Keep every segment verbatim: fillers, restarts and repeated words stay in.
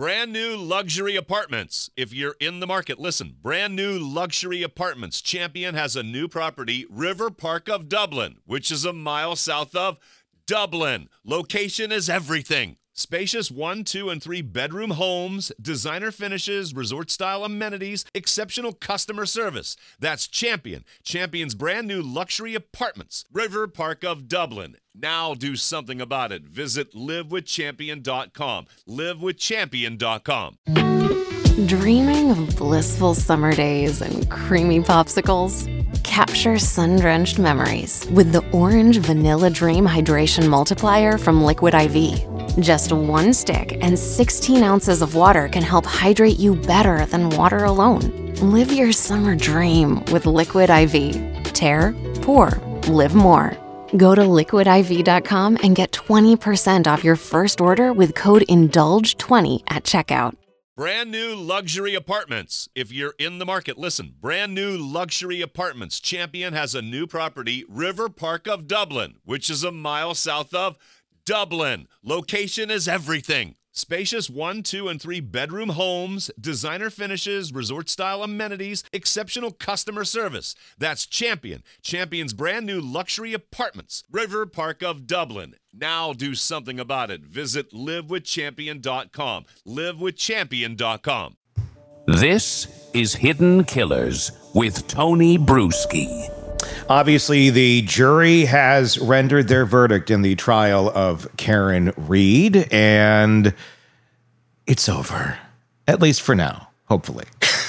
Brand new luxury apartments. If you're in the market, listen. Brand new luxury apartments. Champion has a new property, River Park of Dublin, which is a mile south of Dublin. Location is everything. Spacious one, two, and three bedroom homes, designer finishes, resort-style amenities, exceptional customer service. That's Champion. Champion's brand new luxury apartments. River Park of Dublin. Now do something about it. Visit live with champion dot com. live with champion dot com. Dreaming of blissful summer days and creamy popsicles? Capture sun-drenched memories with the Orange Vanilla Dream Hydration Multiplier from Liquid I V. Just one stick and sixteen ounces of water can help hydrate you better than water alone. Live your summer dream with Liquid I V. Tear, pour, live more. Go to liquid I V dot com and get twenty percent off your first order with code indulge twenty at checkout. Brand new luxury apartments. If you're in the market, listen. Brand new luxury apartments. Champion has a new property, River Park of Dublin, which is a mile south of Dublin. Location is everything. Spacious one, two, and three bedroom homes, designer finishes, resort-style amenities, exceptional customer service. That's Champion. Champion's brand new luxury apartments. River Park of Dublin. Now do something about it. Visit live with champion dot com. live with champion dot com. This is Hidden Killers with Tony Bruschi. Obviously, the jury has rendered their verdict in the trial of Karen Read, and it's over. At least for now, hopefully.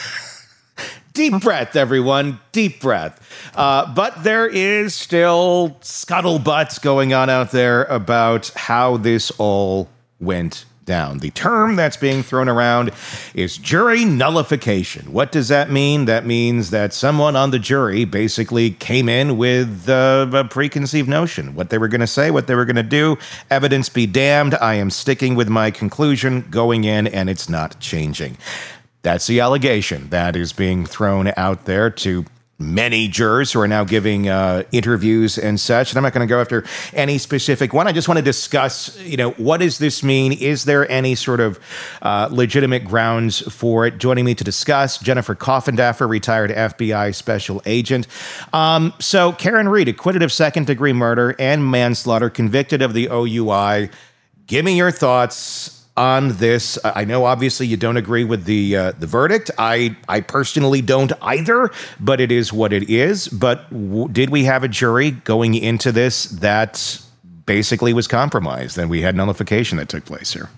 Deep breath, everyone. Deep breath. Uh, but there is still scuttlebutt going on out there about how this all went down. The term that's being thrown around is jury nullification. What does that mean? That means that someone on the jury basically came in with uh, a preconceived notion. What they were going to say, what they were going to do. Evidence be damned. I am sticking with my conclusion going in, and it's not changing. That's the allegation that is being thrown out there to many jurors who are now giving uh, interviews and such. And I'm not going to go after any specific one. I just want to discuss, you know, what does this mean? Is there any sort of uh, legitimate grounds for it? Joining me to discuss, Jennifer Coffendaffer, retired F B I special agent. Um, so Karen Read, acquitted of second-degree murder and manslaughter, convicted of the O U I. Give me your thoughts on this. I know obviously you don't agree with the uh, the verdict. I I personally don't either, but it is what it is. But w- did we have a jury going into this that basically was compromised, and we had nullification that took place here?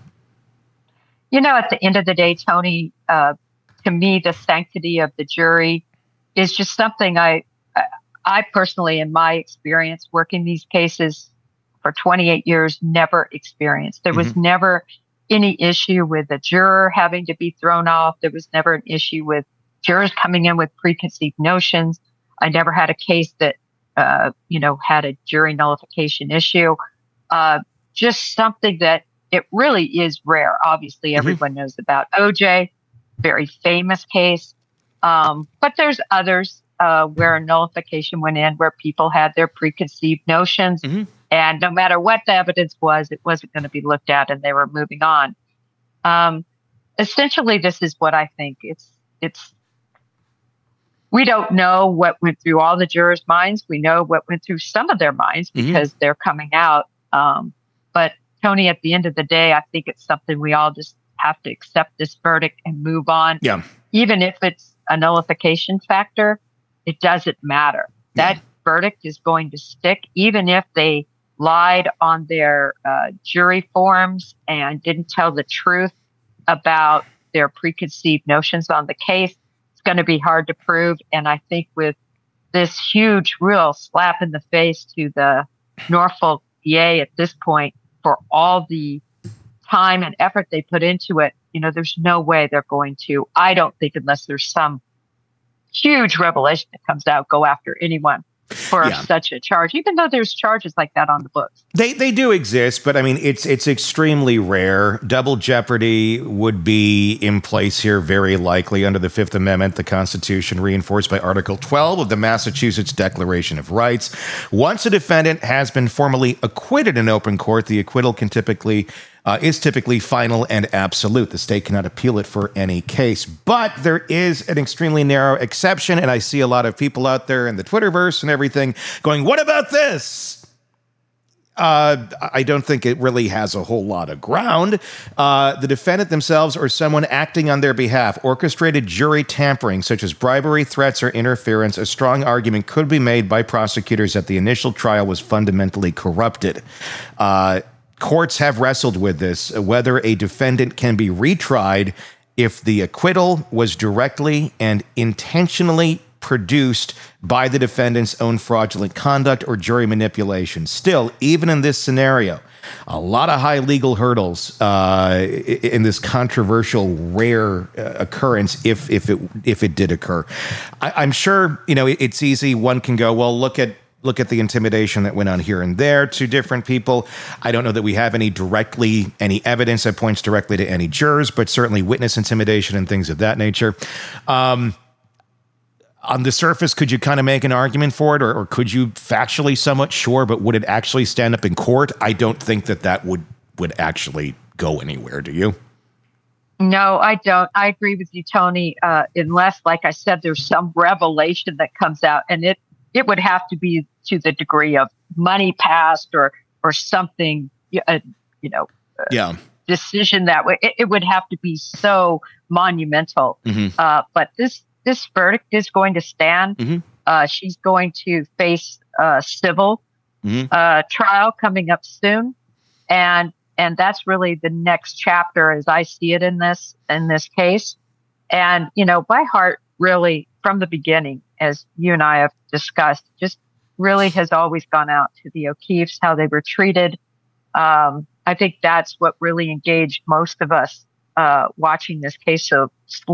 You know, at the end of the day, Tony, uh, to me, the sanctity of the jury is just something I I personally, in my experience working these cases for twenty-eight years, never experienced. There was mm-hmm. never any issue with a juror having to be thrown off. There was never an issue with jurors coming in with preconceived notions. I never had a case that, uh, you know, had a jury nullification issue. Uh, just something that it really is rare. Obviously, mm-hmm. everyone knows about O J, very famous case. Um, but there's others uh, where a nullification went in where people had their preconceived notions. Mm-hmm. And no matter what the evidence was, it wasn't going to be looked at, and they were moving on. Um, essentially, this is what I think. It's it's. We don't know what went through all the jurors' minds. We know what went through some of their minds because mm-hmm. they're coming out. Um, but Tony, at the end of the day, I think it's something we all just have to accept this verdict and move on. Yeah. Even if it's a nullification factor, it doesn't matter. Yeah. That verdict is going to stick, even if they lied on their uh, jury forms and didn't tell the truth about their preconceived notions on the case. It's going to be hard to prove. And I think with this huge, real slap in the face to the Norfolk D A at this point for all the time and effort they put into it, you know, there's no way they're going to, I don't think, unless there's some huge revelation that comes out, go after anyone for yeah. such a charge, even though there's charges like that on the books. They they do exist, but I mean, it's it's extremely rare. Double jeopardy would be in place here, very likely, under the Fifth Amendment, the Constitution, reinforced by Article twelve of the Massachusetts Declaration of Rights. Once a defendant has been formally acquitted in open court, the acquittal can typically uh, is typically final and absolute. The state cannot appeal it for any case. But there is an extremely narrow exception, and I see a lot of people out there in the Twitterverse and everything going, what about this? Uh, I don't think it really has a whole lot of ground. Uh, the defendant themselves or someone acting on their behalf orchestrated jury tampering, such as bribery, threats, or interference. A strong argument could be made by prosecutors that the initial trial was fundamentally corrupted. Uh, courts have wrestled with this, whether a defendant can be retried if the acquittal was directly and intentionally produced by the defendant's own fraudulent conduct or jury manipulation. Still, even in this scenario, a lot of high legal hurdles uh, in this controversial, rare uh, occurrence, if if it if it did occur. I, I'm sure, you know, it's easy. One can go, well, look at look at the intimidation that went on here and there to different people. I don't know that we have any directly any evidence that points directly to any jurors, but certainly witness intimidation and things of that nature. Um, On the surface, could you kind of make an argument for it, or, or could you factually somewhat? Sure, but would it actually stand up in court? I don't think that that would, would actually go anywhere, do you? No, I don't. I agree with you, Tony, uh, unless, like I said, there's some revelation that comes out, and it, it would have to be to the degree of money passed or or something, uh, you know, uh, yeah. decision that way. It, it would have to be so monumental. Mm-hmm. Uh, but this This verdict is going to stand. Mm-hmm. Uh, she's going to face a civil mm-hmm. uh, trial coming up soon, and and that's really the next chapter as I see it in this in this case. And you know, my heart really, from the beginning, as you and I have discussed, just really has always gone out to the O'Keeffes, how they were treated. Um, I think that's what really engaged most of us uh, watching this case so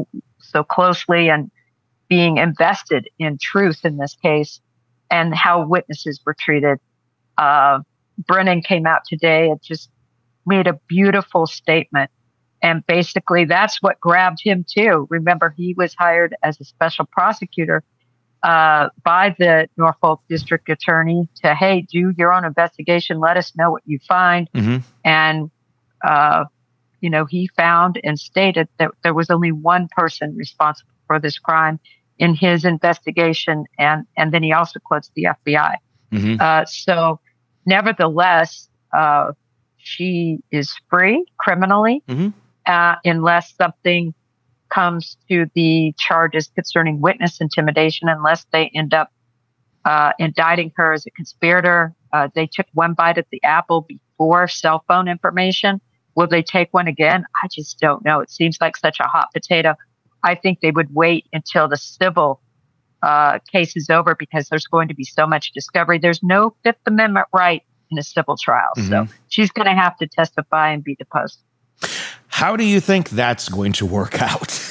so closely and being invested in truth in this case and how witnesses were treated. Uh, Brennan came out today and just made a beautiful statement. And basically that's what grabbed him too. Remember, he was hired as a special prosecutor uh, by the Norfolk district attorney to, hey, do your own investigation. Let us know what you find. Mm-hmm. And, uh, you know, he found and stated that there was only one person responsible for this crime in his investigation. And, and then he also quotes the F B I. Mm-hmm. Uh, so nevertheless, uh, she is free criminally, Mm-hmm. uh, unless something comes to the charges concerning witness intimidation, unless they end up uh, indicting her as a conspirator. Uh, they took one bite at the apple before cell phone information. Will they take one again? I just don't know. It seems like such a hot potato. I think they would wait until the civil uh, case is over because there's going to be so much discovery. There's no Fifth Amendment right in a civil trial. Mm-hmm. So she's going to have to testify and be deposed. How do you think that's going to work out?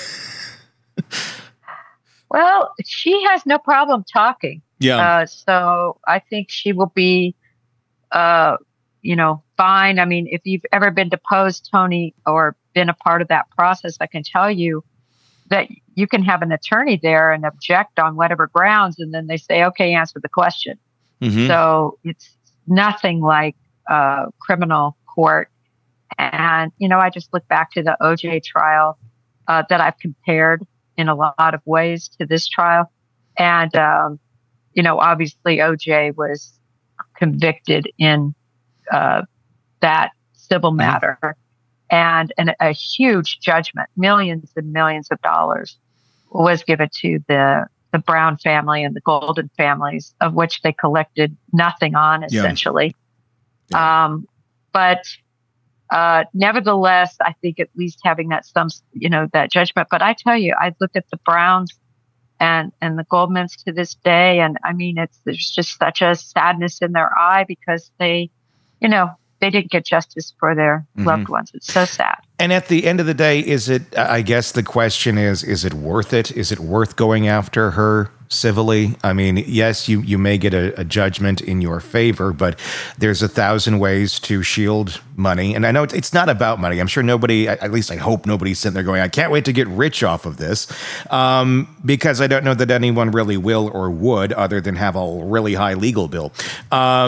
Well, she has no problem talking. Yeah. Uh, so I think she will be, uh, you know, fine. I mean, if you've ever been deposed, Tony, or been a part of that process, I can tell you that you can have an attorney there and object on whatever grounds, and then they say, okay, answer the question. Mm-hmm. So it's nothing like uh, criminal court. And, you know, I just look back to the O J trial uh, that I've compared in a lot of ways to this trial. And, um, you know, obviously O J was convicted in uh, that civil matter. And, and a huge judgment, millions and millions of dollars, was given to the the Brown family and the Golden families, of which they collected nothing on, essentially. Yeah. Yeah. Um, but uh, nevertheless, I think at least having that some, you know, that judgment. But I tell you, I look at the Browns and and the Goldmans to this day, and I mean, it's there's just such a sadness in their eye because they, you know, they didn't get justice for their Mm-hmm. loved ones. It's so sad. And at the end of the day, is it, I guess the question is, is it worth it? Is it worth going after her civilly? I mean, yes, you, you may get a, a judgment in your favor, but there's a thousand ways to shield money. And I know it's not about money. I'm sure nobody, at least I hope nobody's sitting there going, I can't wait to get rich off of this. Um, because I don't know that anyone really will or would, other than have a really high legal bill. Um,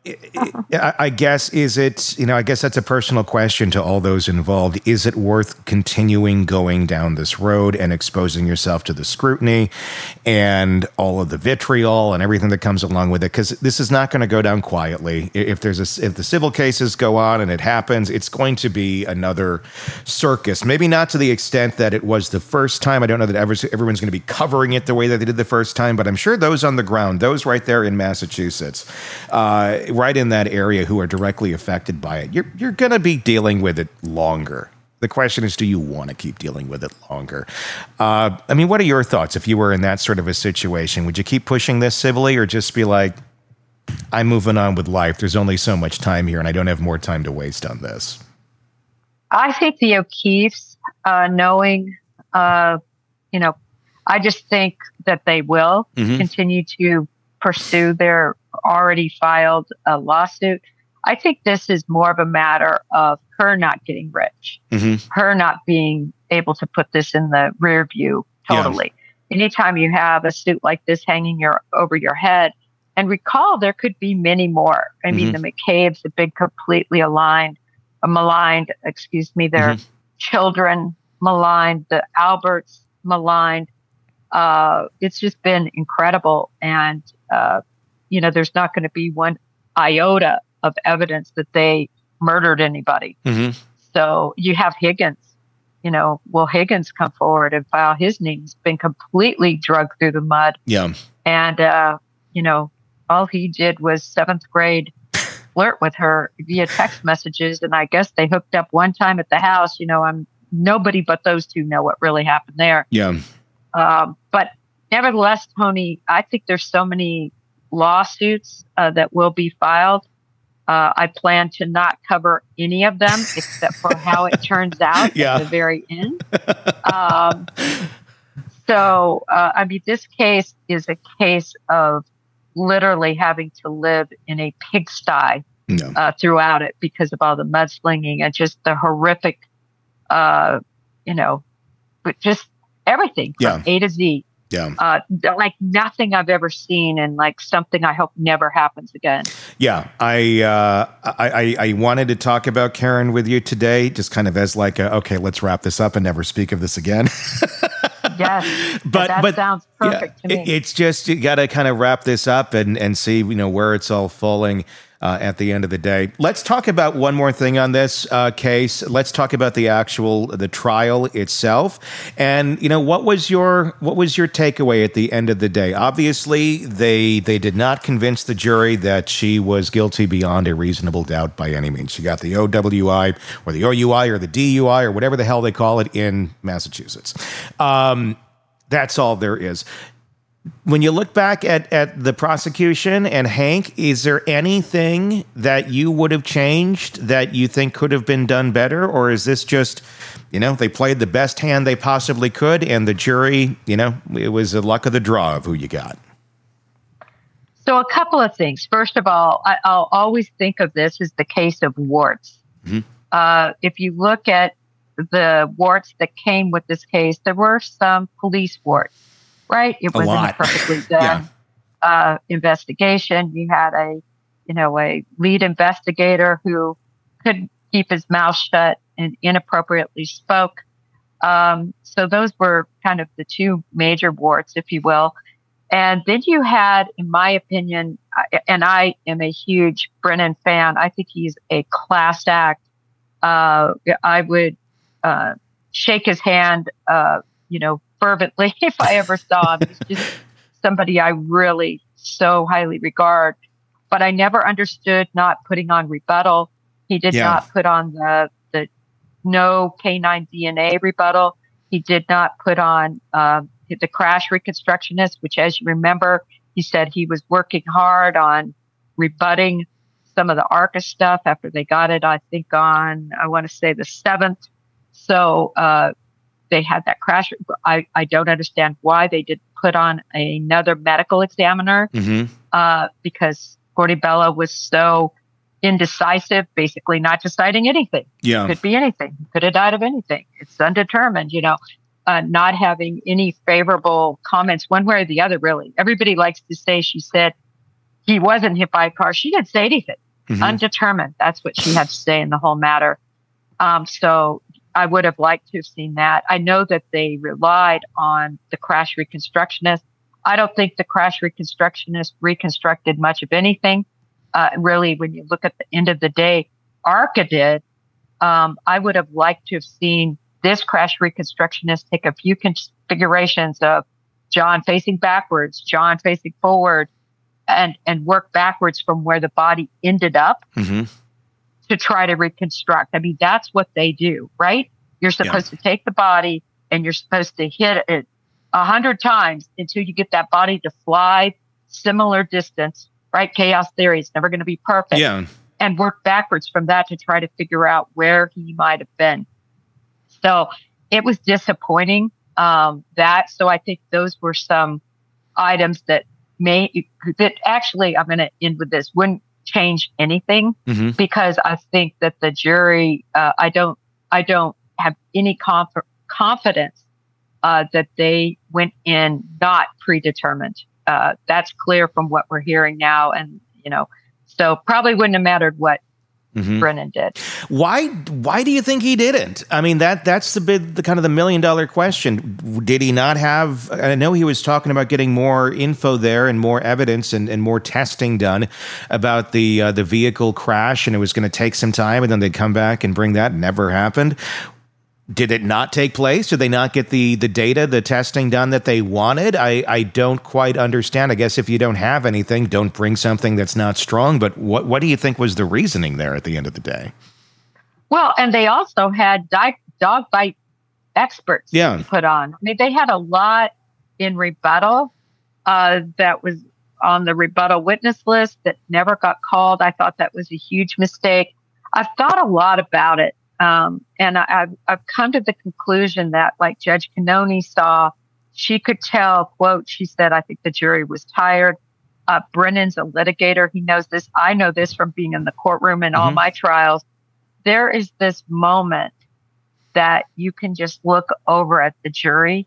I I guess, is it, you know, I guess that's a personal question to all those involved. Is it worth continuing going down this road and exposing yourself to the scrutiny and all of the vitriol and everything that comes along with it? Because this is not going to go down quietly. If there's a, if the civil cases go on and it happens, it's going to be another circus. Maybe not to the extent that it was the first time. I don't know that ever, everyone's going to be covering it the way that they did the first time, but I'm sure those on the ground, those right there in Massachusetts, uh, right in that area who are directly affected by it, you're you're going to be dealing with it longer. The question is, do you want to keep dealing with it longer? Uh, I mean, what are your thoughts if you were in that sort of a situation? Would you keep pushing this civilly or just be like, I'm moving on with life. There's only so much time here and I don't have more time to waste on this? I think the O'Keefes, uh, knowing, uh, you know, I just think that they will mm-hmm. continue to pursue their already filed uh, lawsuit. I think this is more of a matter of her not getting rich, mm-hmm. her not being able to put this in the rear view totally. Yeah. Anytime you have a suit like this hanging your over your head, and recall there could be many more. I mm-hmm. mean, the McCabe's have been completely aligned, uh, maligned, excuse me, their mm-hmm. children maligned, the Alberts maligned. Uh, it's just been incredible. And, uh, you know, there's not going to be one iota of evidence that they murdered anybody. Mm-hmm. So you have Higgins, you know, will Higgins come forward and file his name? He's been completely drugged through the mud. Yeah. And, uh, you know, all he did was seventh grade flirt with her via text messages. And I guess they hooked up one time at the house. You know, I'm nobody but those two know what really happened there. Yeah. Um, but nevertheless, Tony, I think there's so many lawsuits uh, that will be filed. Uh, I plan to not cover any of them except for how it turns out yeah. at the very end. Um, so, uh, I mean, this case is a case of literally having to live in a pigsty no. uh, throughout it because of all the mudslinging and just the horrific, uh, you know, but just everything from yeah. A to Z. Yeah. Uh, like nothing I've ever seen and like something I hope never happens again. Yeah. I, uh, I, I, I wanted to talk about Karen with you today, just kind of as like, a, okay, let's wrap this up and never speak of this again. Yes. but that but, sounds perfect yeah, to me. It, it's just, you got to kind of wrap this up and, and see, you know, where it's all falling. Uh, at the end of the day, let's talk about one more thing on this uh, case. Let's talk about the actual the trial itself, and you know what was your what was your takeaway at the end of the day? Obviously, they they did not convince the jury that she was guilty beyond a reasonable doubt by any means. She got the O W I or the O U I or the D U I or whatever the hell they call it in Massachusetts. Um, that's all there is. When you look back at, at the prosecution and Hank, is there anything that you would have changed that you think could have been done better? Or is this just, you know, they played the best hand they possibly could and the jury, you know, it was the luck of the draw of who you got? So a couple of things. First of all, I, I'll always think of this as the case of warts. Mm-hmm. Uh, if you look at the warts that came with this case, there were some police warts. Right. It wasn't a perfectly done yeah. uh, investigation. You had a, you know, a lead investigator who couldn't keep his mouth shut and inappropriately spoke. Um, so those were kind of the two major warts, if you will. And then you had, in my opinion, and I am a huge Brennan fan. I think he's a class act. Uh, I would uh, shake his hand, uh, you know, fervently if I ever saw him. He's just somebody I really so highly regard. But I never understood not putting on rebuttal. He did yeah. not put on the the no canine D N A rebuttal. He did not put on uh, the crash reconstructionist, which, as you remember, he said he was working hard on rebutting some of the ARCA stuff after they got it, I think, on, I want to say the seventh. So, uh, they had that crash. I, I don't understand why they didn't put on another medical examiner mm-hmm. uh, because Gordy Bella was so indecisive, basically not deciding anything. Yeah. It could be anything. Could have died of anything. It's undetermined, you know, uh, not having any favorable comments one way or the other, really. Everybody likes to say she said he wasn't hit by a car. She didn't say anything. Mm-hmm. Undetermined. That's what she had to say in the whole matter. Um, so I would have liked to have seen that. I know that they relied on the crash reconstructionist. I don't think the crash reconstructionist reconstructed much of anything. Uh, really, when you look at the end of the day, ARCA did. Um, I would have liked to have seen this crash reconstructionist take a few configurations of John facing backwards, John facing forward, and, and work backwards from where the body ended up Mm-hmm. to try to reconstruct. I mean, that's what they do, right? You're supposed Yeah. to take the body and you're supposed to hit it a hundred times until you get that body to fly similar distance, right? Chaos theory is never going to be perfect. Yeah. And work backwards from that to try to figure out where he might have been. So it was disappointing, um, that. So I think those were some items that may, that actually, I'm going to end with this, wouldn't change anything Mm-hmm. because I think that the jury, uh, I don't, I don't have any conf- confidence uh, that they went in not predetermined. Uh, that's clear from what we're hearing now, and you know, so probably wouldn't have mattered what Mm-hmm. Brennan did. Why? Why do you think he didn't? I mean, that that's the big, the kind of the million dollar question. Did he not have? I know he was talking about getting more info there and more evidence and, and more testing done about the uh, the vehicle crash, and it was going to take some time, and then they'd come back and bring that. Never happened. Did it not take place? Did they not get the the data, the testing done that they wanted? I, I don't quite understand. I guess if you don't have anything, don't bring something that's not strong. But what what do you think was the reasoning there at the end of the day? Well, and they also had di- dog bite experts Yeah. put on. I mean, they had a lot in rebuttal uh, that was on the rebuttal witness list that never got called. I thought that was a huge mistake. I've thought a lot about it. Um, and I, I've, I've come to the conclusion that, like Judge Cannoni saw, she could tell, quote, she said, I think the jury was tired. Uh, Brennan's a litigator. He knows this. I know this from being in the courtroom in all Mhm. my trials. There is this moment that you can just look over at the jury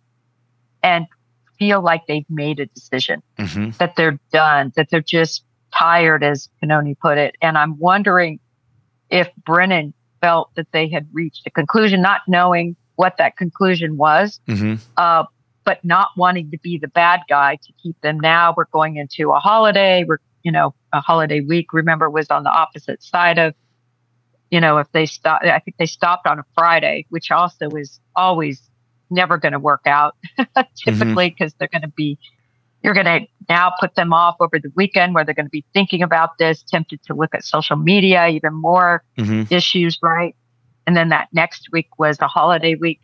and feel like they've made a decision, Mm-hmm. that they're done, that they're just tired, as Cannoni put it. And I'm wondering if Brennan felt that they had reached a conclusion, not knowing what that conclusion was, Mm-hmm. uh, but not wanting to be the bad guy to keep them. Now we're going into a holiday. We're, you know, a holiday week, remember, was on the opposite side of, you know, if they stop, I think they stopped on a Friday, which also is always never going to work out typically because they're going to be, you're going to now put them off over the weekend where they're going to be thinking about this, tempted to look at social media, even more Mm-hmm. issues, right? And then that next week was a holiday week.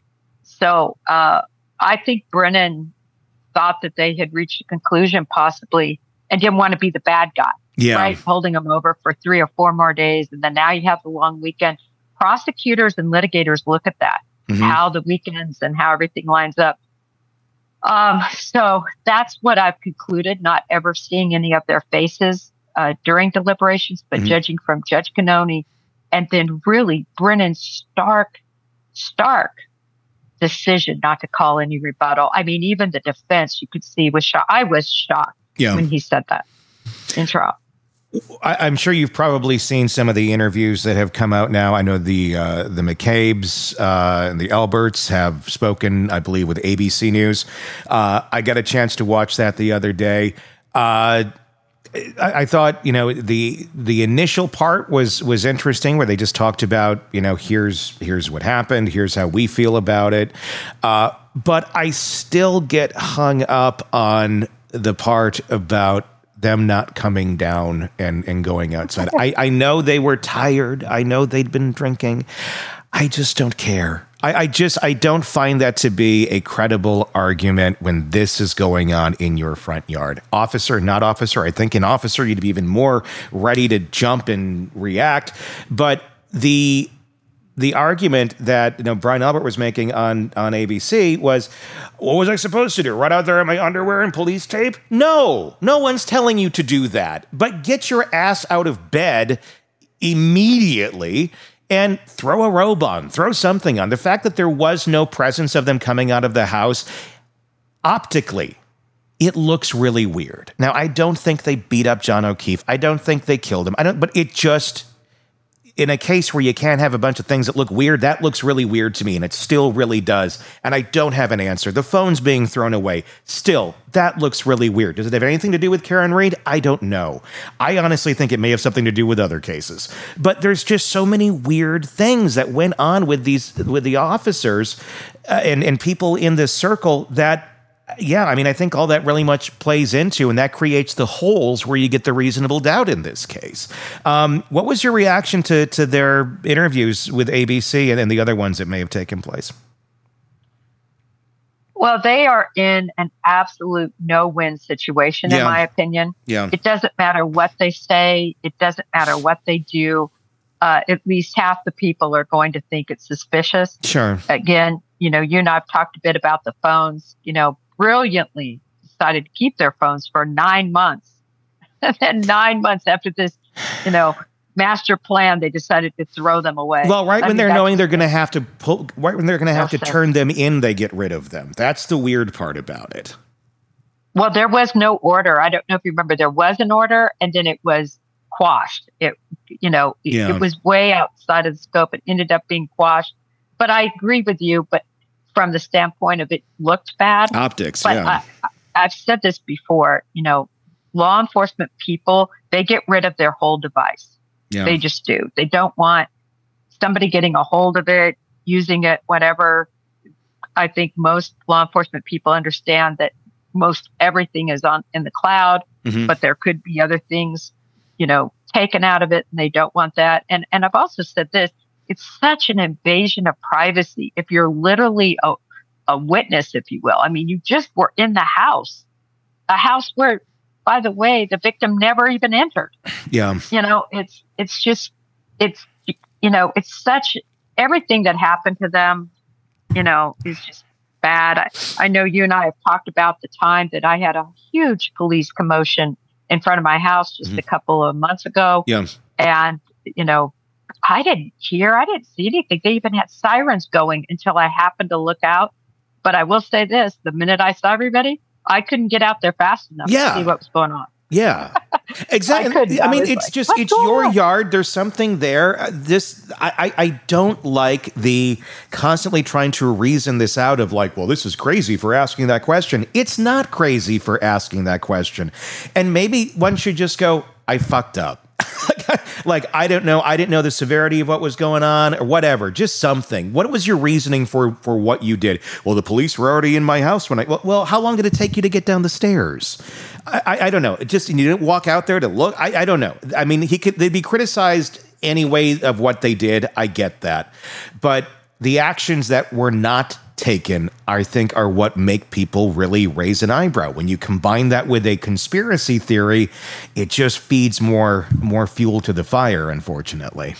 So uh, I think Brennan thought that they had reached a conclusion possibly and didn't want to be the bad guy, Yeah. right? Holding them over for three or four more days. And then now you have the long weekend. Prosecutors and litigators look at that, Mhm. how the weekends and how everything lines up. Um, so that's what I've concluded, not ever seeing any of their faces uh, during deliberations, but Mhm. judging from Judge Cannoni and then really Brennan's stark, stark decision not to call any rebuttal. I mean, even the defense you could see was shocked. I was shocked Yeah. when he said that in trial. I, I'm sure you've probably seen some of the interviews that have come out now. I know the uh, the McCabe's uh, and the Alberts have spoken, I believe, with A B C News. Uh, I got a chance to watch that the other day. Uh, I, I thought, you know, the the initial part was was interesting, where they just talked about, you know, here's here's what happened, here's how we feel about it. Uh, but I still get hung up on the part about them not coming down and, and going outside. I, I know they were tired. I know they'd been drinking. I just don't care. I, I just, I don't find that to be a credible argument when this is going on in your front yard. Officer, not officer. I think an officer, you'd be even more ready to jump and react. But the the argument that, you know, Brian Albert was making on, on A B C was, what was I supposed to do? Run out there in my underwear and police tape? No, no one's telling you to do that. But get your ass out of bed immediately and throw a robe on, throw something on. The fact that there was no presence of them coming out of the house, optically, it looks really weird. Now, I don't think they beat up John O'Keefe. I don't think they killed him. I don't, but it just, in a case where you can't have a bunch of things that look weird, that looks really weird to me, and it still really does. And I don't have an answer. The phone's being thrown away. Still, that looks really weird. Does it have anything to do with Karen Read? I don't know. I honestly think it may have something to do with other cases. But there's just so many weird things that went on with these with the officers uh, and, and people in this circle that, yeah, I mean, I think all that really much plays into, and that creates the holes where you get the reasonable doubt in this case. Um, what was your reaction to to their interviews with A B C and, and the other ones that may have taken place? Well, they are in an absolute no-win situation, Yeah. in my opinion. Yeah. It doesn't matter what they say. It doesn't matter what they do. Uh, at least half the people are going to think it's suspicious. Sure. Again, you know, you and I have talked a bit about the phones, you know, brilliantly decided to keep their phones for nine months. And then nine months after this, you know, master plan, they decided to throw them away. Well, right I when mean, they're that's- knowing they're going to have to pull, right when they're going to have to No sense. turn them in, they get rid of them. That's the weird part about it. Well, there was no order. I don't know if you remember, there was an order and then it was quashed. It, you know, it, Yeah. it was way outside of the scope. It ended up being quashed. But I agree with you, but from the standpoint of it looked bad. Optics, But yeah. I, I've said this before, you know, law enforcement people, they get rid of their whole device. yeah. They just do. They don't want somebody getting a hold of it, using it, whatever. I think most law enforcement people understand that most everything is on in the cloud, Mhm. but there could be other things, you know, taken out of it, and they don't want that. And and I've also said this: it's such an invasion of privacy. If you're literally a a witness, if you will, I mean, you just were in the house, a house where, by the way, the victim never even entered. yeah. You know, it's it's just it's you know, it's such everything that happened to them, you know, is just bad. I, I know you and I have talked about the time that I had a huge police commotion in front of my house just Mhm. a couple of months ago. Yeah. And, you know, I didn't hear, I didn't see anything. They even had sirens going until I happened to look out. But I will say this, the minute I saw everybody, I couldn't get out there fast enough Yeah. to see what was going on. Yeah, exactly. I couldn't. I, I mean, was it's like, just, what's it's going your on? yard. There's something there. Uh, This, I, I, I don't like the constantly trying to reason this out of like, well, this is crazy for asking that question. It's not crazy for asking that question. And maybe one should just go, I fucked up. Like, I don't know. I didn't know the severity of what was going on or whatever. Just something. What was your reasoning for, for what you did? Well, the police were already in my house when I, well, well how long did it take you to get down the stairs? I, I, I don't know. It just, you didn't walk out there to look. I, I don't know. I mean, he could, they'd be criticized anyway of what they did. I get that. But the actions that were not taken, I think, are what make people really raise an eyebrow. When you combine that with a conspiracy theory, it just feeds more more fuel to the fire, unfortunately.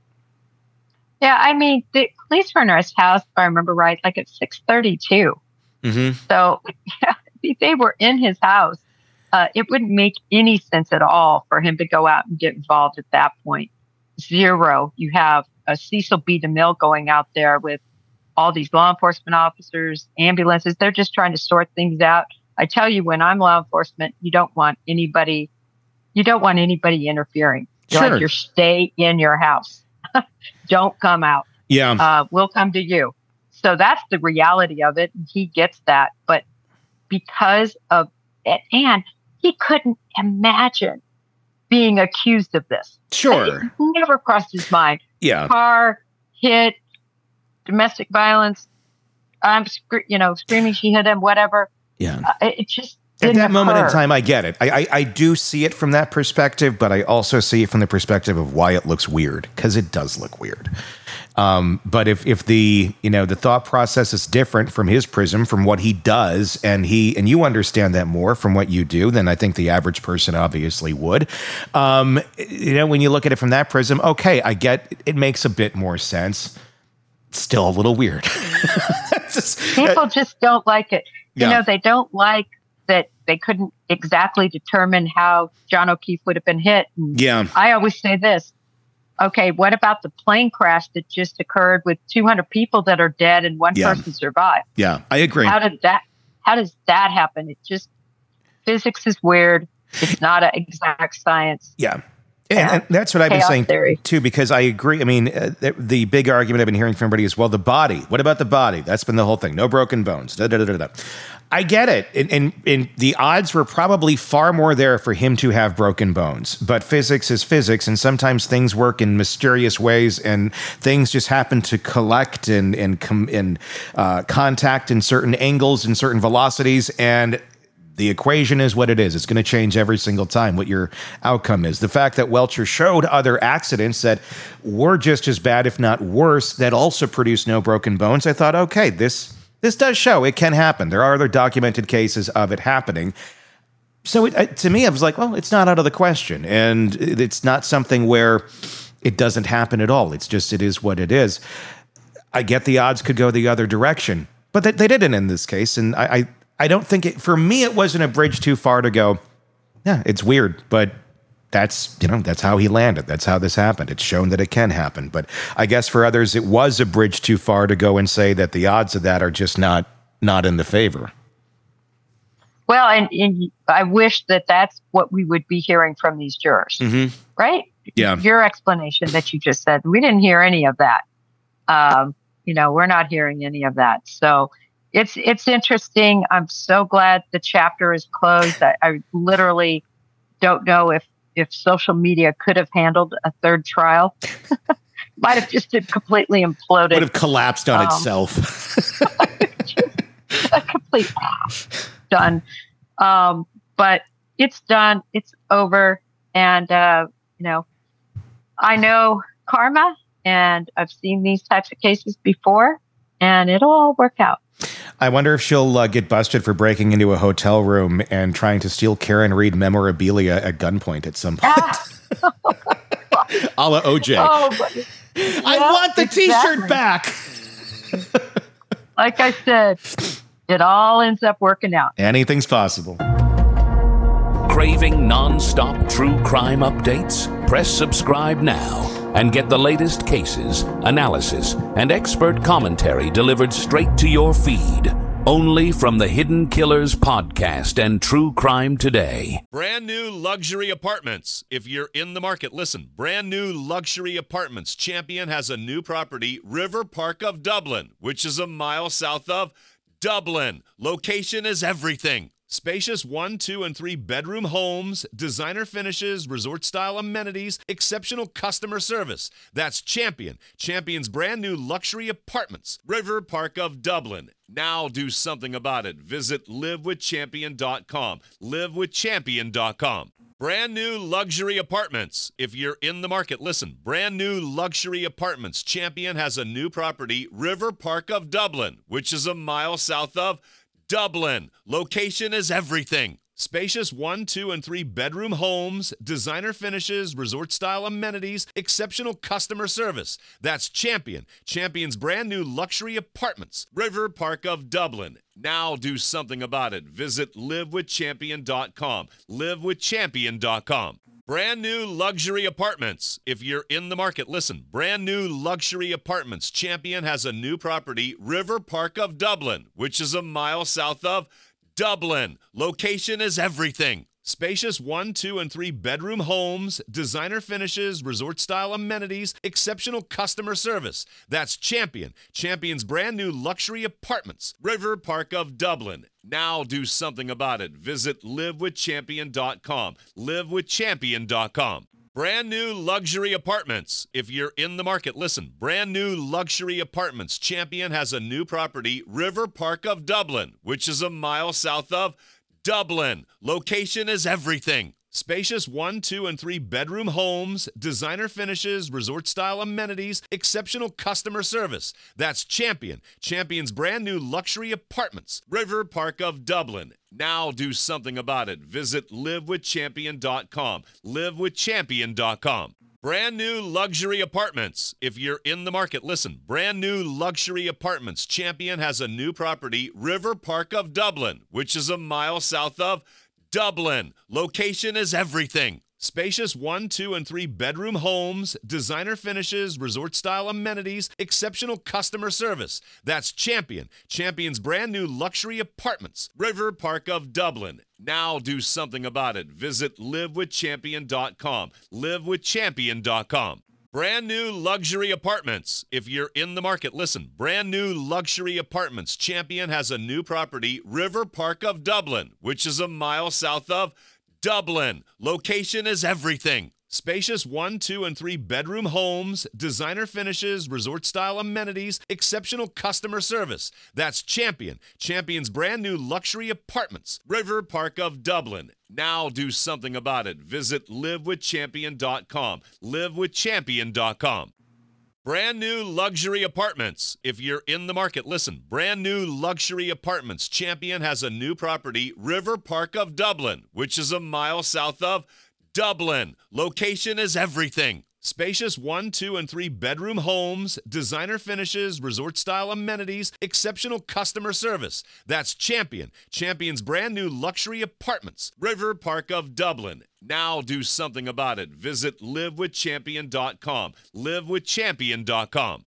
Yeah, I mean, the police were in his house, if I remember right, like at six thirty-two. Mm-hmm. So yeah, if they were in his house, uh, it wouldn't make any sense at all for him to go out and get involved at that point. Zero. You have a Cecil B. DeMille going out there with all these law enforcement officers, ambulances. They're just trying to sort things out. I tell you, when I'm law enforcement, you don't want anybody, you don't want anybody interfering. You're Sure. like, you stay in your house. Don't come out. Yeah. Uh, we'll come to you. So that's the reality of it. He gets that. But because of it, and he couldn't imagine being accused of this. Sure. It never crossed his mind. Yeah. Car hit, domestic violence. I'm, scre- you know, screaming she hit him, whatever. Yeah. Uh, it it just At didn't that moment in occur. time, I get it. I, I I do see it from that perspective, but I also see it from the perspective of why it looks weird, because it does look weird. Um, but if if the you know the thought process is different from his prism, from what he does, and he and you understand that more from what you do, then I think the average person obviously would. Um, you know, when you look at it from that prism, okay, I get it makes a bit more sense. It's still a little weird. It's just- People just don't like it. You Yeah. know, they don't like that they couldn't exactly determine how John O'Keefe would have been hit. And yeah. I always say this. Okay, what about the plane crash that just occurred with two hundred people that are dead and one Yeah. person survived? Yeah, I agree. How did that? How does that happen? It just physics is weird. It's not an exact science. Yeah. And, and that's what I've been Chaos saying theory. too, because I agree. I mean, uh, the, the big argument I've been hearing from everybody is, well, the body. What about the body? That's been the whole thing. No broken bones. Da, da, da, da, da. I get it. And, and, and the odds were probably far more there for him to have broken bones. But physics is physics, and sometimes things work in mysterious ways, and things just happen to collect and and com- and uh, contact in certain angles and certain velocities, and the equation is what it is. It's going to change every single time what your outcome is. The fact that Welcher showed other accidents that were just as bad, if not worse, that also produced no broken bones, I thought, okay, this this does show it can happen. There are other documented cases of it happening. So it, to me, I was like, well, it's not out of the question. And it's not something where it doesn't happen at all. It's just, it is what it is. I get the odds could go the other direction, but they, they didn't in this case. And I, I I don't think it, for me, it wasn't a bridge too far to go, yeah, it's weird, but that's, you know, that's how he landed. That's how this happened. It's shown that it can happen. But I guess for others, it was a bridge too far to go and say that the odds of that are just not, not in the favor. Well, and, and I wish that that's what we would be hearing from these jurors, Mm-hmm. right? Yeah. Your explanation that you just said, we didn't hear any of that. Um, you know, we're not hearing any of that. So It's it's interesting. I'm so glad the chapter is closed. I, I literally don't know if, if social media could have handled a third trial. Might have just completely imploded. Would have collapsed on Um, itself. a complete done. Um, but it's done. It's over. And, uh, you know, I know karma, and I've seen these types of cases before, and it'll all work out. I wonder if she'll uh, get busted for breaking into a hotel room and trying to steal Karen Reed memorabilia at gunpoint at some point. Ah. A la O J. Oh, but, I yeah, want the exactly. T-shirt back. Like I said, it all ends up working out. Anything's possible. Craving non-stop true crime updates? Press subscribe now and get the latest cases, analysis, and expert commentary delivered straight to your feed. Only from the Hidden Killers podcast and True Crime Today. Brand new luxury apartments. If you're in the market, listen. Brand new luxury apartments. Champion has a new property, River Park of Dublin, which is a mile south of Dublin. Location is everything. Spacious one, two, and three bedroom homes, designer finishes, resort-style amenities, exceptional customer service. That's Champion. Champion's brand new luxury apartments. River Park of Dublin. Now do something about it. Visit live with champion dot com. live with champion dot com. Brand new luxury apartments. If you're in the market, listen. Brand new luxury apartments. Champion has a new property, River Park of Dublin, which is a mile south of Dublin. Location is everything. Spacious one, two, and three bedroom homes, designer finishes, resort-style amenities, exceptional customer service. That's Champion. Champion's brand new luxury apartments. River Park of Dublin. Now do something about it. Visit live with champion dot com. live with champion dot com. Brand new luxury apartments. If you're in the market, listen. Brand new luxury apartments. Champion has a new property, River Park of Dublin, which is a mile south of Dublin. Location is everything. Spacious one, two, and three bedroom homes, designer finishes, resort-style amenities, exceptional customer service. That's Champion. Champion's brand new luxury apartments. River Park of Dublin. Now do something about it. Visit live with champion dot com. live with champion dot com. Brand new luxury apartments. If you're in the market, listen. Brand new luxury apartments. Champion has a new property, River Park of Dublin, which is a mile south of Dublin. Location is everything. Spacious one, two, and three bedroom homes, designer finishes, resort-style amenities, exceptional customer service. That's Champion. Champion's brand new luxury apartments. River Park of Dublin. Now do something about it. Visit live with champion dot com. live with champion dot com. Brand new luxury apartments. If you're in the market, listen. Brand new luxury apartments. Champion has a new property, River Park of Dublin, which is a mile south of Dublin. Location is everything. Spacious one, two, and three bedroom homes, designer finishes, resort-style amenities, exceptional customer service. That's Champion. Champion's brand new luxury apartments. River Park of Dublin. Now do something about it. Visit live with champion dot com. live with champion dot com. Brand new luxury apartments. If you're in the market, listen. Brand new luxury apartments. Champion has a new property, River Park of Dublin, which is a mile south of Dublin. Location is everything. Spacious one, two, and three bedroom homes, designer finishes, resort-style amenities, exceptional customer service. That's Champion. Champion's brand new luxury apartments. River Park of Dublin. Now do something about it. Visit live with champion dot com. live with champion dot com. Brand new luxury apartments. If you're in the market, listen. Brand new luxury apartments. Champion has a new property, River Park of Dublin, which is a mile south of Dublin. Location is everything. Spacious one, two, and three bedroom homes, designer finishes, resort-style amenities, exceptional customer service. That's Champion. Champion's brand new luxury apartments. River Park of Dublin. Now do something about it. Visit live with champion dot com. live with champion dot com.